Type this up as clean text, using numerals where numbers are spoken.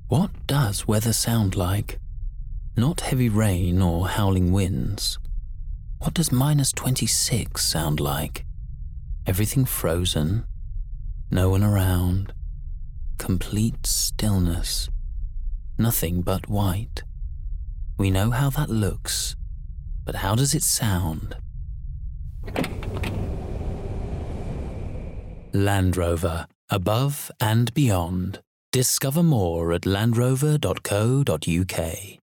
What does weather sound like? Not heavy rain or howling winds. What does -26 sound like? Everything frozen, no one around, complete stillness, nothing but white. We know how that looks, but how does it sound? Land Rover, above and beyond. Discover more at landrover.co.uk.